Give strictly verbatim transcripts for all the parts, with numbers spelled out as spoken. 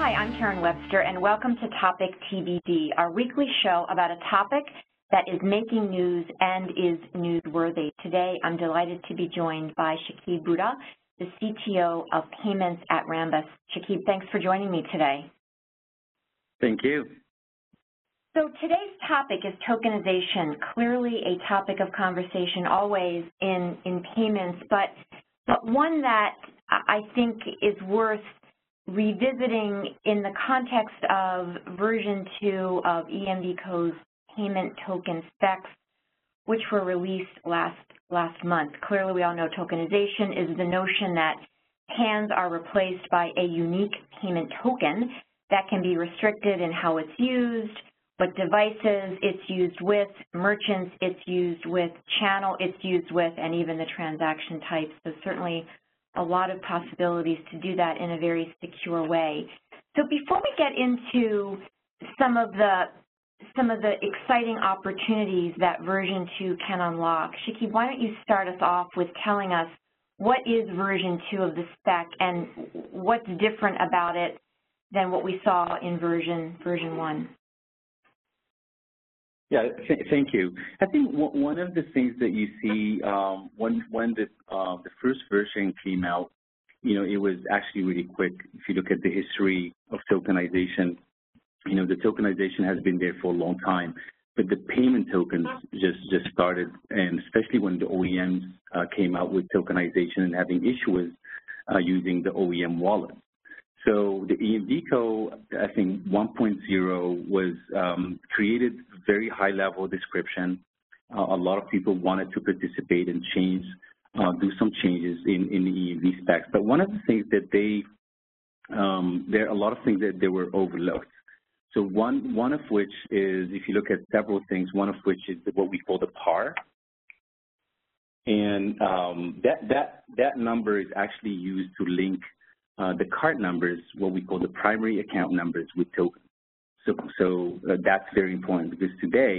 Hi, I'm Karen Webster, and welcome to Topic T B D, our weekly show about a topic that is making news and is newsworthy. Today, I'm delighted to be joined by Shakib Buddha, the C T O of Payments at Rambus. Shakib, thanks for joining me today. Thank you. So today's topic is tokenization, clearly a topic of conversation always in, in payments, but, but one that I think is worth revisiting in the context of version two of EMVCo's payment token specs, which were released last, last month. Clearly, we all know tokenization is the notion that P A Ns are replaced by a unique payment token that can be restricted in how it's used, what devices it's used with, merchants it's used with, channel it's used with, and even the transaction types. So certainly a lot of possibilities to do that in a very secure way. So before we get into some of the some of the exciting opportunities that version two can unlock, Shakib, why don't you start us off with telling us what is version two of the spec and what's different about it than what we saw in version version one? Yeah, th thank you. I think one of the things that you see um, when when the uh, the first version came out, you know, it was actually really quick. If you look at the history of tokenization, you know, the tokenization has been there for a long time, but the payment tokens just just started, and especially when the O E Ms uh, came out with tokenization and having issuers uh, using the O E M wallet. So the EMVCo, I think one point oh was um, created very high-level description. Uh, a lot of people wanted to participate and change, uh, do some changes in, in the E M V specs. But one of the things that they, um, there are a lot of things that they were overlooked. So one, one of which is, if you look at several things, one of which is what we call the P A R. And um, that, that, that number is actually used to link Uh, the card numbers, what we call the primary account numbers, with tokens. So, so uh, that's very important, because today,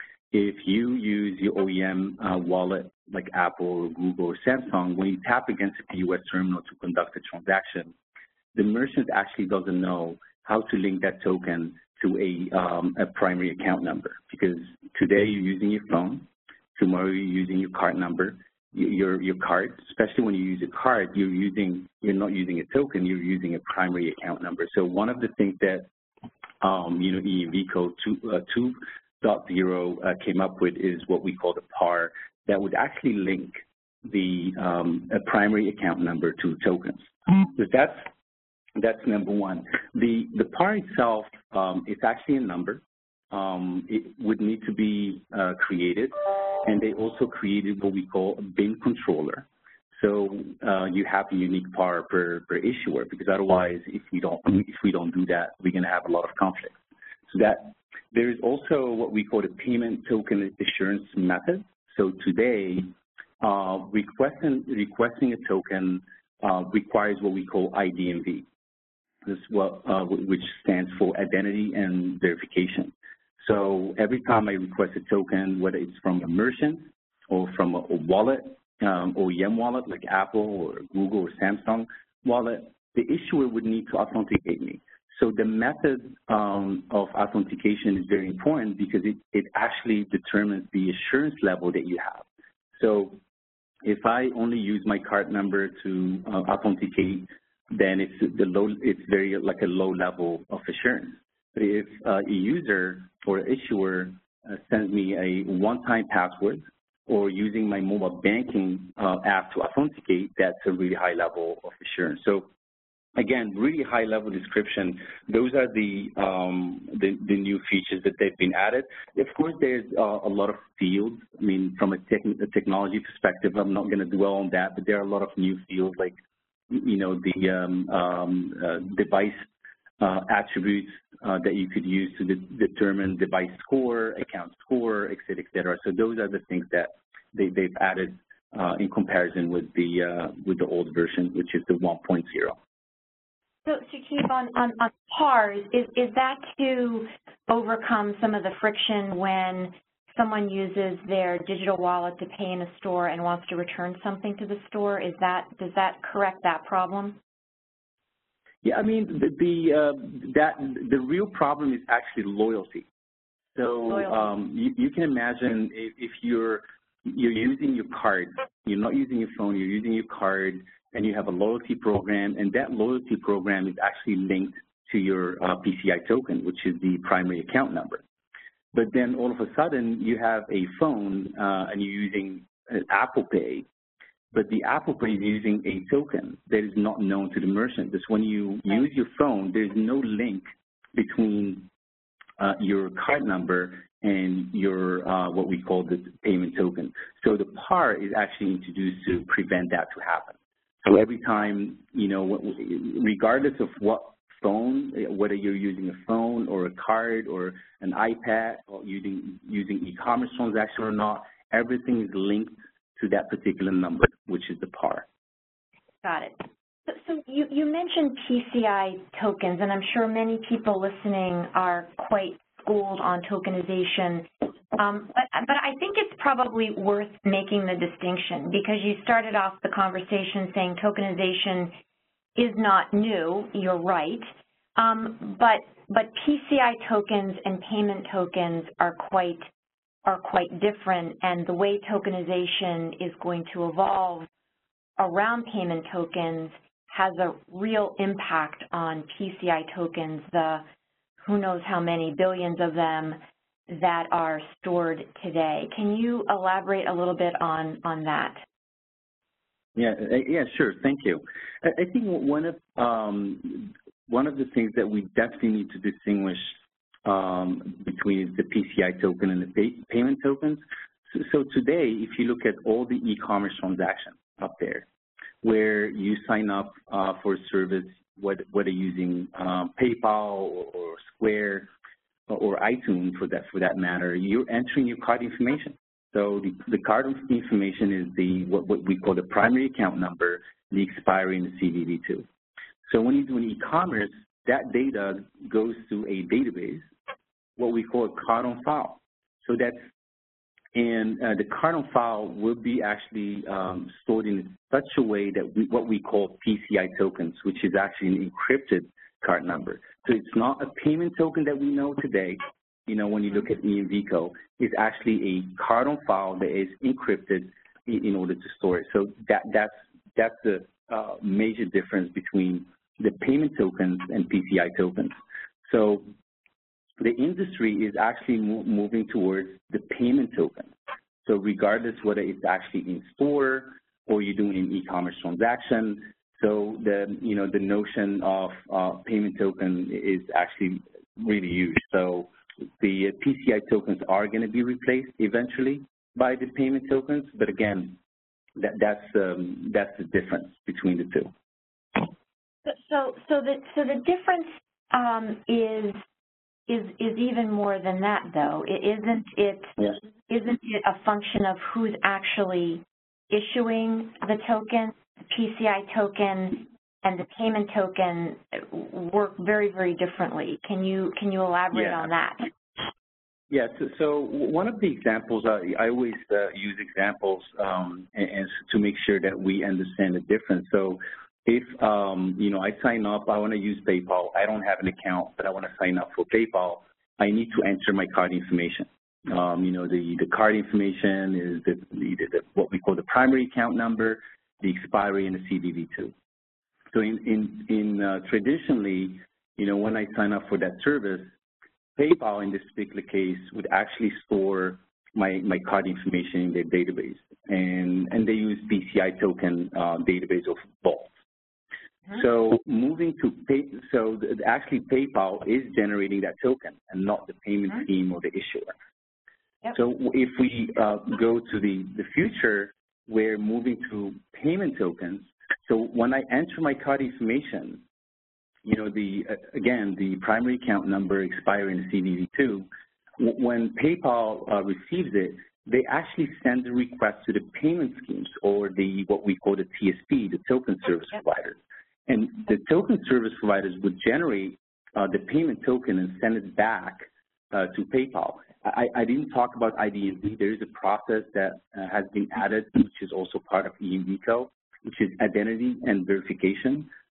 if you use your O E M uh, wallet like Apple or Google or Samsung, when you tap against a P O S terminal to conduct a transaction, the merchant actually doesn't know how to link that token to a, um, a primary account number, because today you're using your phone, tomorrow you're using your card number, your your card, especially when you use a card, you're using you're not using a token, you're using a primary account number. So one of the things that um, you know EMVCo two point oh uh, came up with is what we call the P A R, that would actually link the um, a primary account number to tokens. So that's that's number one. The the P A R itself um, is actually a number. Um, it would need to be uh, created. And they also created what we call a bin controller. So uh, you have a unique P A R per, per issuer, because otherwise, if we don't if we don't do that, we're going to have a lot of conflicts. So that there is also what we call the payment token assurance method. So today, uh, requesting requesting a token uh, requires what we call I D M V, this what uh, which stands for identity and verification. So every time I request a token, whether it's from a merchant or from a, a wallet, um, O E M wallet like Apple or Google or Samsung wallet, the issuer would need to authenticate me. So the method um, of authentication is very important, because it, it actually determines the assurance level that you have. So if I only use my card number to uh, authenticate, then it's the low, it's very like a low level of assurance. But if uh, a user or issuer uh, sends me a one-time password, or using my mobile banking uh, app to authenticate, that's a really high level of assurance. So again, really high level description. Those are the, um, the, the new features that they've been added. Of course, there's uh, a lot of fields. I mean, from a, tech, a technology perspective, I'm not going to dwell on that, but there are a lot of new fields, like, you know, the um, um, uh, device Uh, attributes uh, that you could use to de determine device score, account score, et cetera, et cetera. So those are the things that they, they've added uh, in comparison with the uh, with the old version, which is the one point oh. So to keep on, on, on P A Rs, is, is that to overcome some of the friction when someone uses their digital wallet to pay in a store and wants to return something to the store? Is that, does that correct that problem? Yeah, I mean, the, the uh, that the real problem is actually loyalty. So um, you, you can imagine if, if you're you're using your card, you're not using your phone, you're using your card, and you have a loyalty program, and that loyalty program is actually linked to your uh, P C I token, which is the primary account number. But then all of a sudden, you have a phone uh, and you're using uh, Apple Pay, but the Apple Pay is using a token that is not known to the merchant. Because when you use your phone, there's no link between uh, your card number and your uh, what we call the payment token. So the P A R is actually introduced to prevent that to happen. So every time, you know, regardless of what phone, whether you're using a phone or a card or an iPad or using using e-commerce transaction or not, everything is linked to that particular number, which is the P A R. Got it. So, so you, you mentioned P C I tokens, and I'm sure many people listening are quite schooled on tokenization. Um, but, but I think it's probably worth making the distinction because you started off the conversation saying tokenization is not new. You're right. Um, but, but P C I tokens and payment tokens are quite are quite different, and the way tokenization is going to evolve around payment tokens has a real impact on P C I tokens, the who knows how many billions of them that are stored today. Can you elaborate a little bit on, on that? Yeah, yeah, sure. Thank you. I think one of um, one of the things that we definitely need to distinguish um, between the P C I token and the pay, payment tokens. So, so today, if you look at all the e-commerce transactions up there, where you sign up uh, for a service, whether, whether using um, PayPal or, or Square or, or iTunes for that for that matter, you're entering your card information. So the, the card information is the what, what we call the primary account number, the expiry, and the C V V two. So when you do an e-commerce, that data goes to a database, what we call a card on file. So that's and uh, the card on file will be actually um, stored in such a way that we, what we call P C I tokens, which is actually an encrypted card number. So it's not a payment token that we know today. You know, when you look at EMVCo, it's actually a card on file that is encrypted in, in order to store it. So that that's that's the uh, major difference between the payment tokens and P C I tokens. So the industry is actually mo moving towards the payment token. So regardless whether it's actually in store or you're doing an e-commerce transaction, so the you know the notion of uh, payment token is actually really huge. So the P C I tokens are going to be replaced eventually by the payment tokens, but again, that, that's um, that's the difference between the two. So so the so the difference um, is. Is, is even more than that, though. It isn't it yes. isn't it a function of who's actually issuing the token? The P C I token and the payment token work very, very differently. Can you can you elaborate yeah. on that? Yeah. So, so one of the examples I, I always uh, use examples um, and, and to make sure that we understand the difference. So. If, um, you know, I sign up, I want to use PayPal, I don't have an account, but I want to sign up for PayPal, I need to enter my card information. Um, you know, the, the card information is the, the, the, what we call the primary account number, the expiry, and the C V V two. So in, in, in uh, traditionally, you know, when I sign up for that service, PayPal in this particular case would actually store my, my card information in their database. And, and they use P C I token uh, database of Vault. So moving to pay, so the, actually PayPal is generating that token and not the payment mm-hmm. scheme or the issuer. Yep. So if we uh, go to the, the future, we're moving to payment tokens. So when I enter my card information, you know, the uh, again, the primary account number, expiry, and the C V V two, when PayPal uh, receives it, they actually send a request to the payment schemes or the what we call the T S P, the token service yep. providers. And the token service providers would generate uh, the payment token and send it back uh, to PayPal. I, I didn't talk about I D M V. There is a process that uh, has been added, which is also part of EMVCo, which is identity and verification.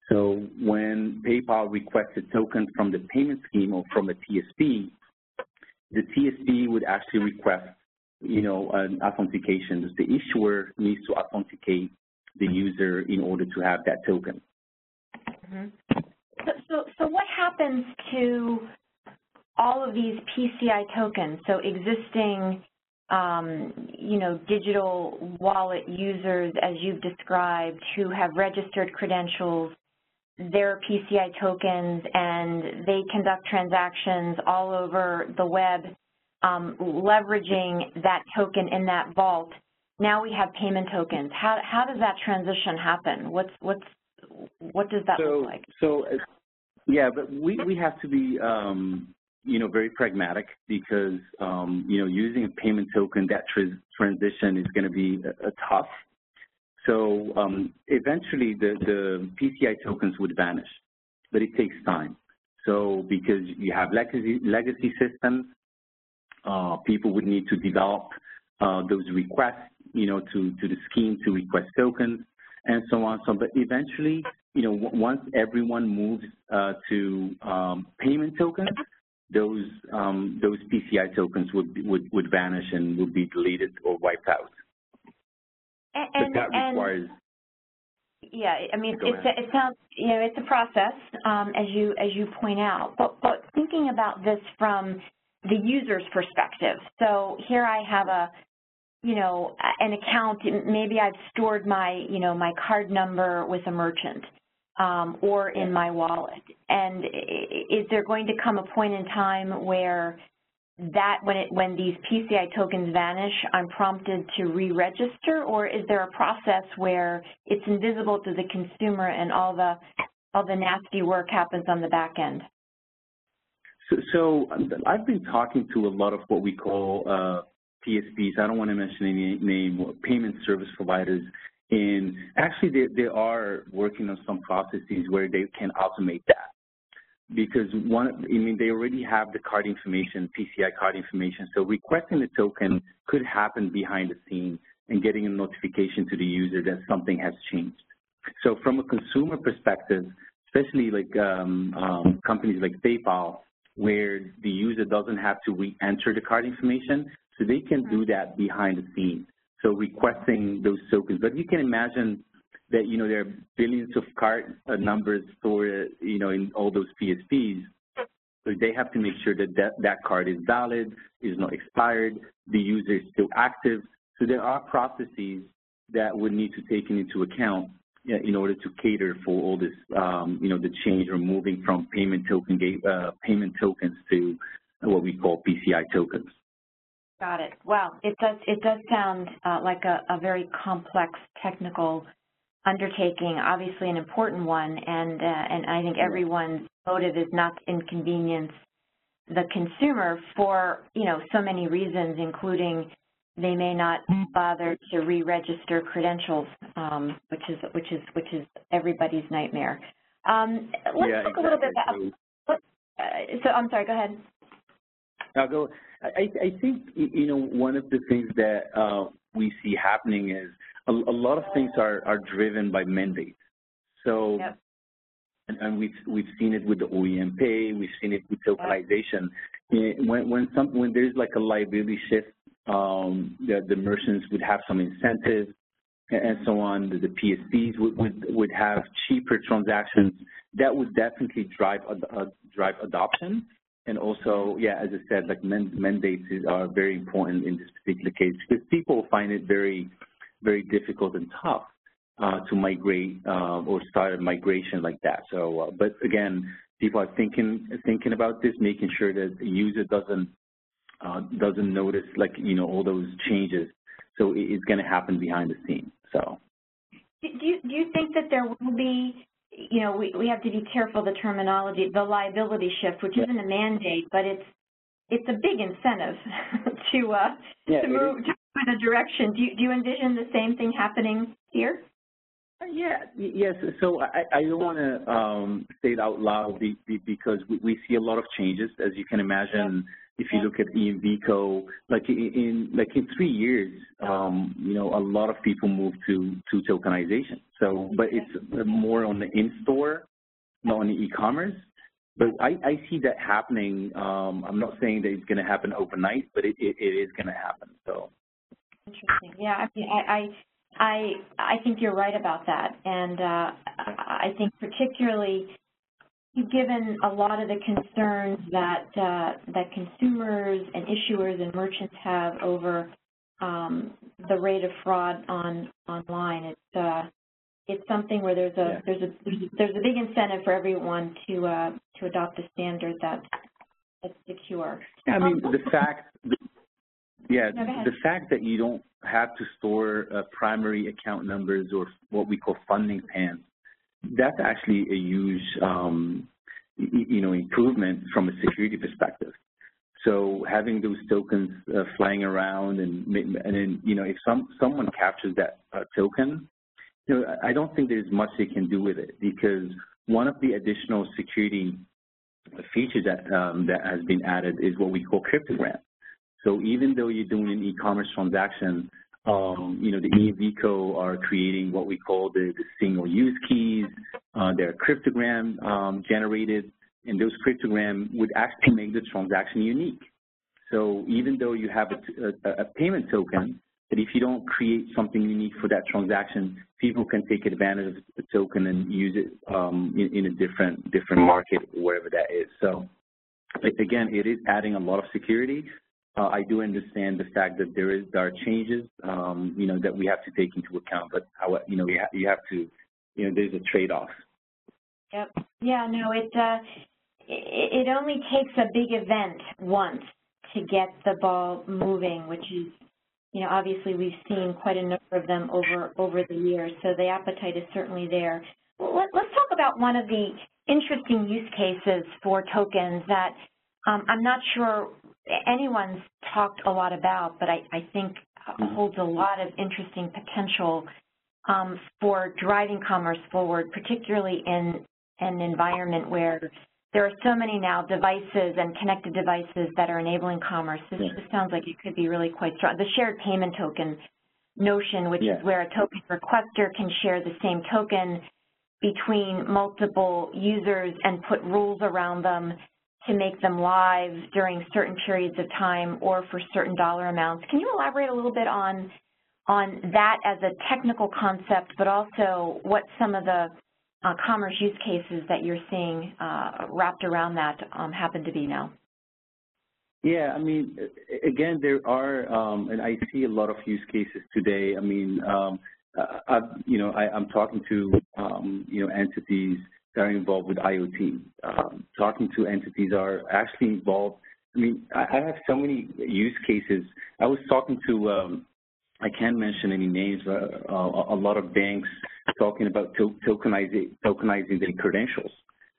So when PayPal requests a token from the payment scheme or from a T S P, the T S P would actually request, you know, an authentication. The issuer needs to authenticate the user in order to have that token. Mm-hmm. so, so, so what happens to all of these P C I tokens? So existing, um, you know, digital wallet users, as you've described, who have registered credentials, their P C I tokens, and they conduct transactions all over the web, um, leveraging that token in that vault. Now we have payment tokens. How how does that transition happen? What's what's what does that so, look like? So, yeah, but we we have to be, um, you know, very pragmatic because, um, you know, using a payment token, that tr transition is going to be a, a tough. So um, eventually the, the P C I tokens would vanish, but it takes time. So because you have legacy, legacy systems, uh, people would need to develop uh, those requests, you know, to, to the scheme to request tokens and so on. So, but eventually, you know, once everyone moves uh, to um, payment tokens, those um, those P C I tokens would, would, would vanish and would be deleted or wiped out. And, but that requires. And, yeah, I mean, it's a, it sounds, you know, it's a process, um, as you as you point out. But but thinking about this from the user's perspective. So here I have a, you know, an account. Maybe I've stored my, you know, my card number with a merchant, um, or in my wallet. And is there going to come a point in time where that when it when these P C I tokens vanish, I'm prompted to re-register, or is there a process where it's invisible to the consumer and all the all the nasty work happens on the back end? So, so I've been talking to a lot of what we call uh, P S Ps. I don't want to mention any name, payment service providers. And actually, they, they are working on some processes where they can automate that. Because one, I mean, they already have the card information, P C I card information, so requesting the token could happen behind the scenes and getting a notification to the user that something has changed. So from a consumer perspective, especially like um, um, companies like PayPal, where the user doesn't have to re-enter the card information, so they can do that behind the scenes. So requesting those tokens, but you can imagine that, you know, there are billions of card uh, numbers stored, you know, in all those P S Ps. So they have to make sure that, that that card is valid, is not expired, the user is still active. So there are processes that would need to take into account in order to cater for all this, um, you know, the change or moving from payment token uh, payment tokens to what we call P C I tokens. Got it. Wow, it does it does sound uh, like a, a very complex technical undertaking, obviously an important one, and uh, and I think everyone's motive is not to inconvenience the consumer for, you know, so many reasons, including they may not bother to re-register credentials, um, which is which is which is everybody's nightmare. Um, let's yeah, talk exactly. a little bit about. What, uh, so I'm sorry. Go ahead. I'll go. I, I think, you know, one of the things that uh, we see happening is a, a lot of things are, are driven by mandates. So, yep. and, and we've we've seen it with the O E M Pay, we've seen it with tokenization. Yep. When when some when there's like a liability shift, um, the, the merchants would have some incentives and so on. The, the P S Ps would, would would have cheaper transactions. That would definitely drive uh, drive adoption. And also, yeah, as I said, like mandates are very important in this particular case because people find it very, very difficult and tough uh, to migrate uh, or start a migration like that. So, uh, but again, people are thinking thinking about this, making sure that the user doesn't uh, doesn't notice, like, you know, all those changes. So it, it's going to happen behind the scenes. So, do you do you think that there will be? You know, we, we have to be careful the terminology, the liability shift, which isn't a mandate, but it's it's a big incentive to uh, yeah, to move to in a direction. Do you, do you envision the same thing happening here? Yeah, yes. So I, I don't want to um, say it out loud be, be, because we, we see a lot of changes, as you can imagine. If you look at E M V C O, like in, in like in three years, um, you know, a lot of people move to to tokenization. So, but it's more on the in-store, not on the e-commerce. But I, I see that happening. Um, I'm not saying that it's going to happen overnight, but it, it, it is going to happen. So. Interesting. Yeah, I mean, I, I I I think you're right about that, and uh, I think particularly given a lot of the concerns that uh, that consumers and issuers and merchants have over um, the rate of fraud on online, it's uh, it's something where there's a yeah. there's a there's a big incentive for everyone to uh, to adopt a standard that that's secure. Yeah, I mean um, the fact. Yeah, no, the fact that you don't have to store uh, primary account numbers or what we call funding P A Ns, that's actually a huge, um, you know, improvement from a security perspective. So having those tokens uh, flying around and and then, you know, if some someone captures that uh, token, you know, I don't think there's much they can do with it, because one of the additional security features that um, that has been added is what we call cryptogram. So even though you're doing an e-commerce transaction, um, you know, the E M V C O are creating what we call the, the single-use keys. Uh, they're cryptogram um, generated, and those cryptogram would actually make the transaction unique. So even though you have a, a, a payment token, but if you don't create something unique for that transaction, people can take advantage of the token and use it um, in, in a different different market, wherever that is. So again, it is adding a lot of security. Uh, I do understand the fact that there is there are changes, um, you know, that we have to take into account. But how, you know, you, ha you have to, you know, there's a trade-off. Yep. Yeah. No. It, uh, it it only takes a big event once to get the ball moving, which is, you know, obviously we've seen quite a number of them over over the years. So the appetite is certainly there. Well, let, let's talk about one of the interesting use cases for tokens that um, I'm not sure anyone's talked a lot about, but I, I think holds a lot of interesting potential um, for driving commerce forward, particularly in an environment where there are so many now devices and connected devices that are enabling commerce. This, this sounds like it could be really quite strong. The shared payment token notion, which yeah. is where a token requester can share the same token between multiple users and put rules around them to make them live during certain periods of time or for certain dollar amounts. Can you elaborate a little bit on on that as a technical concept, but also what some of the uh, commerce use cases that you're seeing uh, wrapped around that um, happen to be now? Yeah, I mean, again, there are, um, and I see a lot of use cases today. I mean, um, I've, you know, I, I'm talking to, um, you know, entities that are involved with I O T. Um, talking to entities are actually involved. I mean, I, I have so many use cases. I was talking to, um, I can't mention any names, uh, a, a lot of banks talking about to tokenizing, tokenizing their credentials.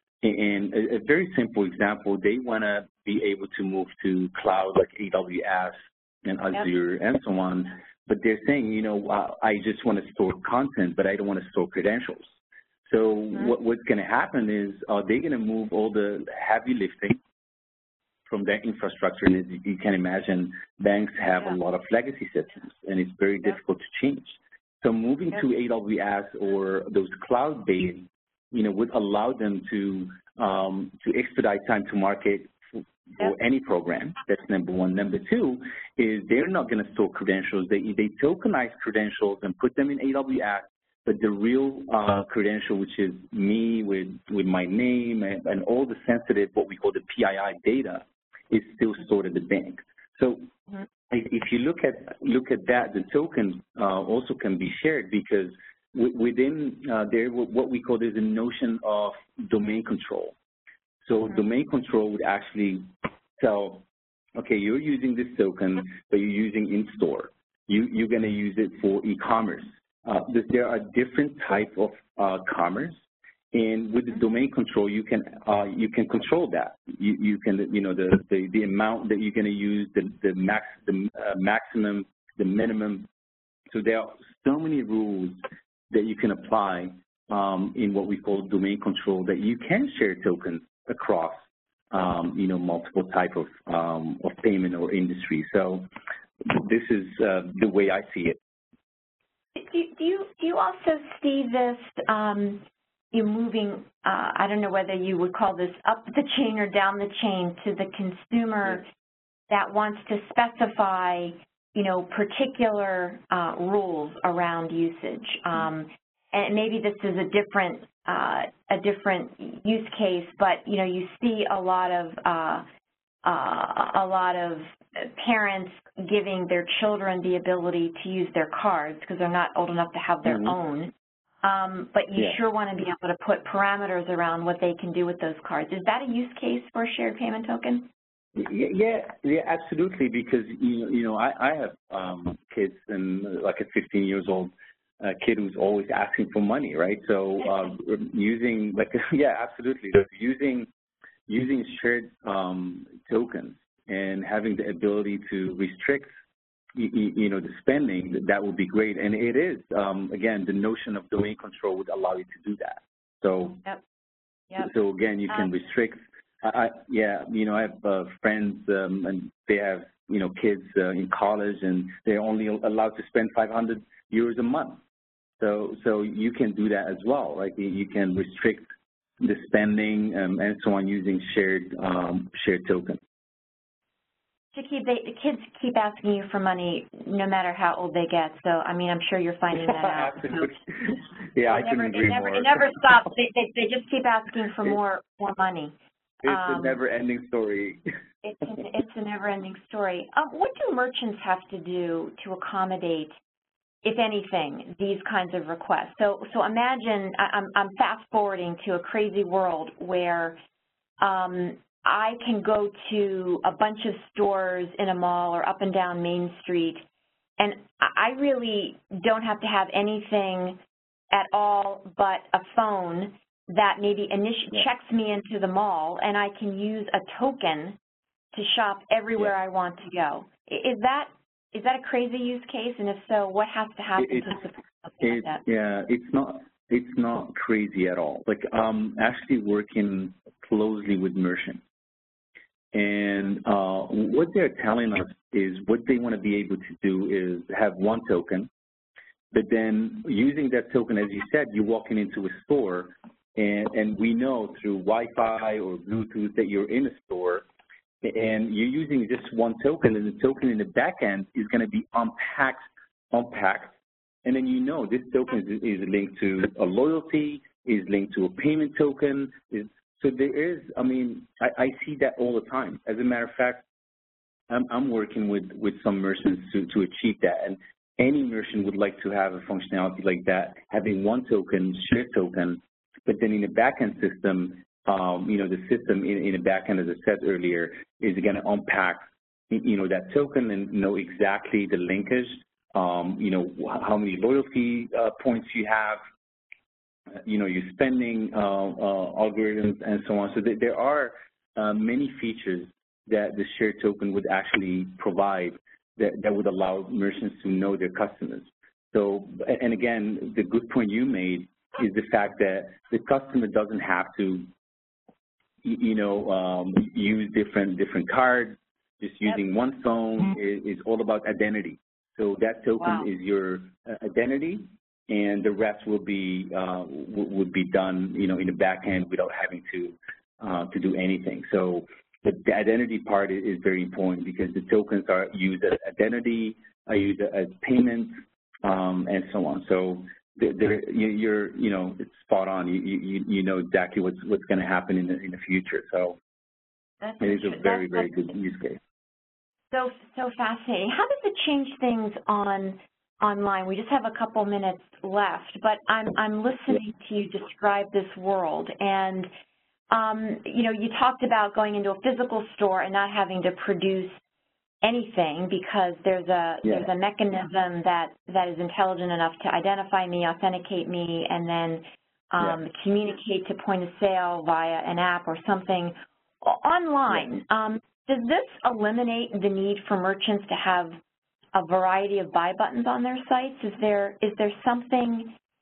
And a, a very simple example, they want to be able to move to cloud like A W S and Azure yep. and so on, but they're saying, you know, I just want to store content, but I don't want to store credentials. So mm-hmm. what, what's going to happen is uh, they're going to move all the heavy lifting from their infrastructure, and as you can imagine, banks have yeah. a lot of legacy systems, and it's very yep. difficult to change. So moving yep. to A W S or those cloud-based, you know, would allow them to um, to expedite time to market for, for yep. any program. That's number one. Number two is they're not going to store credentials. They they tokenize credentials and put them in A W S, but the real uh, credential, which is me with with my name and, and all the sensitive, what we call the P I I data, is still stored at the bank. So mm-hmm. if you look at look at that, the token uh, also can be shared because within uh, there, what we call there's a notion of domain control. So mm-hmm. domain control would actually tell, okay, you're using this token, but you're using in-store. You, you're going to use it for e-commerce. Uh, there are different types of uh, commerce, and with the domain control, you can uh, you can control that. You, you can, you know, the, the the amount that you're going to use, the the max, the uh, maximum, the minimum. So there are so many rules that you can apply um, in what we call domain control, that you can share tokens across, um, you know, multiple type of, um, of payment or industry. So this is uh, the way I see it. Do you, do you, do you also see this, um, you moving, uh, I don't know whether you would call this up the chain or down the chain, to the consumer yes. that wants to specify, you know, particular uh, rules around usage? Um, and maybe this is a different, uh, a different use case, but, you know, you see a lot of, uh, uh, a lot of parents giving their children the ability to use their cards because they're not old enough to have their mm-hmm. own. Um, but you yeah. sure want to be able to put parameters around what they can do with those cards. Is that a use case for a shared payment token? Yeah, yeah, absolutely. Because you know, you know, I, I have um, kids, and like a fifteen years old uh, kid who's always asking for money, right? So uh, using, like, yeah, absolutely, using using shared um, tokens and having the ability to restrict, you, you know, the spending, that would be great. And it is, um, again, the notion of domain control would allow you to do that. So, yep. Yep. so again, you can um, restrict. I, I, yeah, you know, I have uh, friends, um, and they have, you know, kids uh, in college, and they're only allowed to spend five hundred euros a month. So, so you can do that as well, right? You can restrict the spending um, and so on using shared um, shared tokens. Shakib, they, the kids keep asking you for money no matter how old they get. So, I mean, I'm sure you're finding that out. Absolutely. Yeah, I couldn't agree never, more. It never stops. They, they, they just keep asking for more more money. It's um, a never-ending story. It's, it's a never-ending story. Um, what do merchants have to do to accommodate, if anything, these kinds of requests? So, so imagine I'm, I'm fast-forwarding to a crazy world where um, I can go to a bunch of stores in a mall or up and down Main Street, and I really don't have to have anything at all but a phone that maybe initially yeah. checks me into the mall, and I can use a token to shop everywhere yeah. I want to go. Is that is that a crazy use case? And if so, what has to happen it, to support something it, like that? Yeah, it's not it's not crazy at all. Like, um, actually working closely with merchants. And uh, what they're telling us is what they want to be able to do is have one token, but then using that token, as you said, you're walking into a store, and, and we know through Wi-Fi or Bluetooth that you're in a store, and you're using just one token, and the token in the back end is going to be unpacked, unpacked, and then you know this token is, is linked to a loyalty, is linked to a payment token, is So there is, I mean, I, I see that all the time. As a matter of fact, I'm, I'm working with, with some merchants to, to achieve that. And any merchant would like to have a functionality like that, having one token, shared token, but then in the backend system, um, you know, the system in, in the backend, as I said earlier, is going to unpack, you know, that token and know exactly the linkage, um, you know, how many loyalty uh, points you have, you know, your spending uh, uh, algorithms and so on. So th there are uh, many features that the shared token would actually provide that, that would allow merchants to know their customers. So, and again, the good point you made is the fact that the customer doesn't have to, you know, um, use different different cards. Just using yep. one phone is, is all about identity. So that token wow. is your identity, and the rest will be uh, would be done, you know, in the back end without having to uh, to do anything. So the, the identity part is, is very important because the tokens are used as identity, are used as payment, um, and so on. So they're, they're, you're, you know, it's spot on. You you you know exactly what's what's going to happen in the in the future. So that's it is a very very good use case. So so fascinating. How does it change things on online? We just have a couple minutes left, but I'm I'm listening to you describe this world, and um, you know, you talked about going into a physical store and not having to produce anything because there's a yeah. there's a mechanism that that is intelligent enough to identify me, authenticate me, and then um, yeah. communicate to point of sale via an app or something online. Yeah. Um, does this eliminate the need for merchants to have a variety of buy buttons on their sites? Is there is there something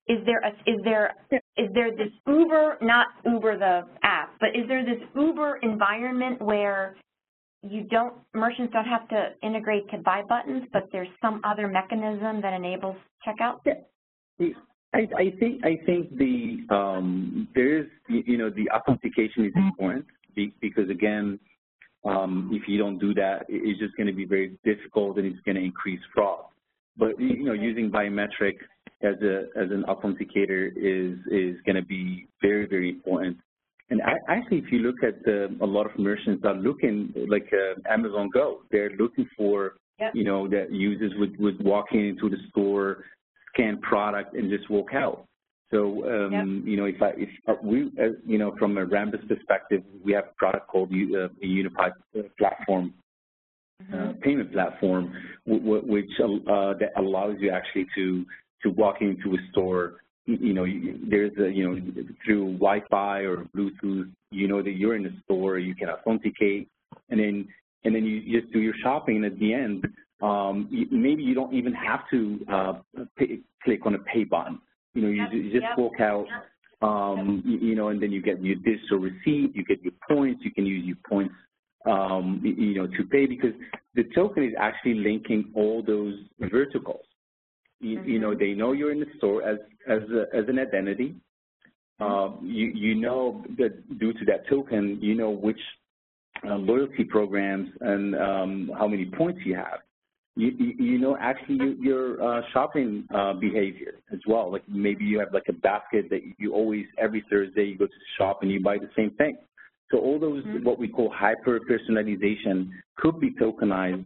is there a, is there is there this Uber, not Uber the app, but is there this Uber environment where you don't, merchants don't have to integrate to buy buttons, but there's some other mechanism that enables checkout? Yeah. I, I think I think the um, there is, you know, the authentication is important because, again, um, if you don't do that, it's just going to be very difficult and it's going to increase fraud. But, you know, using biometric as a as an authenticator is is going to be very, very important. And I, actually, if you look at the, a lot of merchants are looking, like uh, Amazon Go, they're looking for, yep. you know, that users would, would walk into the store, scan product, and just walk out. So, um, yep. you know, if, I, if we, uh, you know, from a Rambus perspective, we have a product called uh, a unified platform, mm-hmm. uh, payment platform, which uh, that allows you actually to to walk into a store. You know, there's a, you know, through Wi-Fi or Bluetooth, you know that you're in the store, you can authenticate, and then and then you just do your shopping, and at the end, um, you, maybe you don't even have to uh, pay, click on a pay button. You know, you, yep. you just yep. walk out, um, yep. you, you know, and then you get your digital receipt, you get your points, you can use your points, um, you know, to pay, because the token is actually linking all those verticals. You, you know, they know you're in the store as as a, as an identity. Uh, you you know that due to that token, you know which uh, loyalty programs and um, how many points you have. You you, you know actually your, your uh, shopping uh, behavior as well. Like maybe you have like a basket that you always every Thursday you go to the shop and you buy the same thing. So all those mm-hmm. what we call hyper personalization could be tokenized.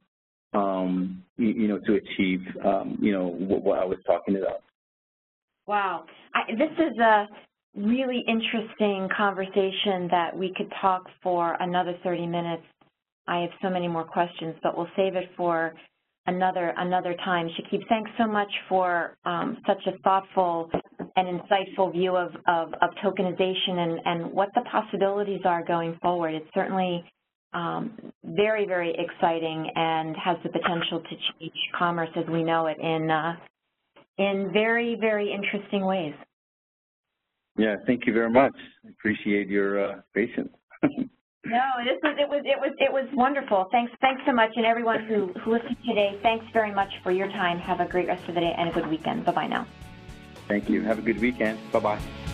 Um, you, you know, to achieve, um, you know, what, what I was talking about. Wow. I, this is a really interesting conversation that we could talk for another thirty minutes. I have so many more questions, but we'll save it for another another time. Shakib, thanks so much for um, such a thoughtful and insightful view of, of, of tokenization and, and what the possibilities are going forward. It's certainly Um, very, very exciting and has the potential to change commerce as we know it in uh, in very, very interesting ways. Yeah, thank you very much. I appreciate your uh, patience. No, this was it was it was it was wonderful. Thanks, thanks so much, and everyone who, who listened today. Thanks very much for your time. Have a great rest of the day and a good weekend. Bye bye now. Thank you. Have a good weekend. Bye bye.